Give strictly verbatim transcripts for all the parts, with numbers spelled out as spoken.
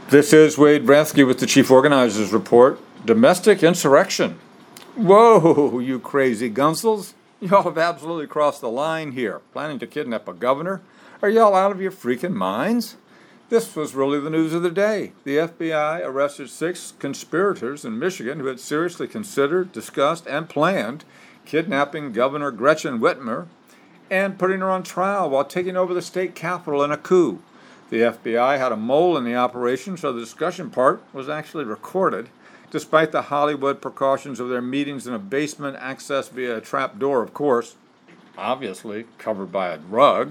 This is Wade Bransky with the Chief Organizers Report. Domestic insurrection. Whoa, you crazy gunsels. Y'all have absolutely crossed the line here. Planning to kidnap a governor? Are y'all out of your freaking minds? This was really the news of the day. The F B I arrested six conspirators in Michigan who had seriously considered, discussed, and planned kidnapping Governor Gretchen Whitmer and putting her on trial while taking over the state capitol in a coup. The F B I had a mole in the operation, so the discussion part was actually recorded, despite the Hollywood precautions of their meetings in a basement accessed via a trap door, of course, obviously covered by a rug.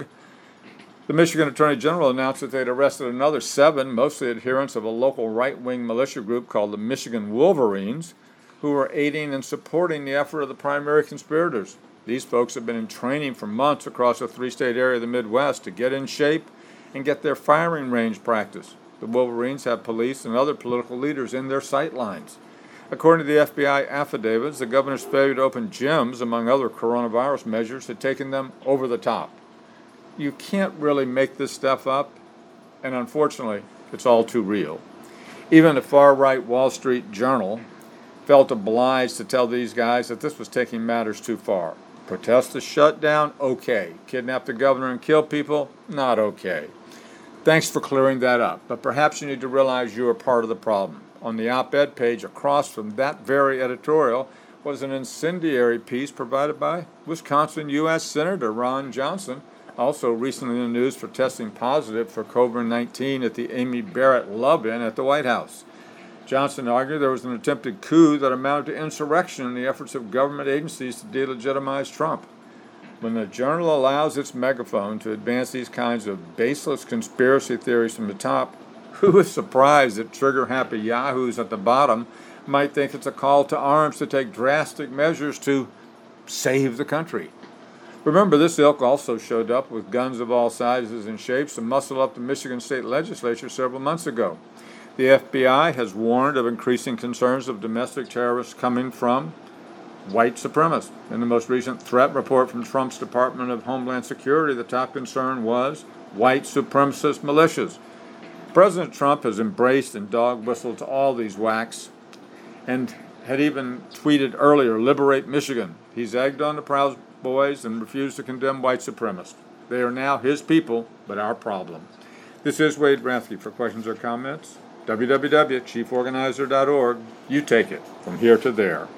The Michigan Attorney General announced that they'd arrested another seven, mostly adherents of a local right-wing militia group called the Michigan Wolverines, who were aiding and supporting the effort of the primary conspirators. These folks have been in training for months across a three-state area of the Midwest to get in shape and get their firing range practice. The Wolverines have police and other political leaders in their sight lines. According to the F B I affidavits, the governor's failure to open gyms, among other coronavirus measures, had taken them over the top. You can't really make this stuff up, and unfortunately, it's all too real. Even the far-right Wall Street Journal felt obliged to tell these guys that this was taking matters too far. Protest the shutdown? Okay. Kidnap the governor and kill people? Not okay. Thanks for clearing that up, but perhaps you need to realize you are part of the problem. On the op-ed page across from that very editorial was an incendiary piece provided by Wisconsin U S Senator Ron Johnson, also recently in the news for testing positive for covid nineteen at the Amy Barrett Love-In at the White House. Johnson argued there was an attempted coup that amounted to insurrection in the efforts of government agencies to delegitimize Trump. When the Journal allows its megaphone to advance these kinds of baseless conspiracy theories from the top, who is surprised that trigger-happy yahoos at the bottom might think it's a call to arms to take drastic measures to save the country? Remember, this ilk also showed up with guns of all sizes and shapes to muscle up the Michigan State Legislature several months ago. The F B I has warned of increasing concerns of domestic terrorists coming from white supremacists. In the most recent threat report from Trump's Department of Homeland Security, the top concern was white supremacist militias. President Trump has embraced and dog-whistled to all these whacks and had even tweeted earlier, "Liberate Michigan." He's egged on the Proud Boys and refused to condemn white supremacists. They are now his people, but our problem. This is Wade Bransky. For questions or comments, w w w dot chief organizer dot org. You take it from here to there.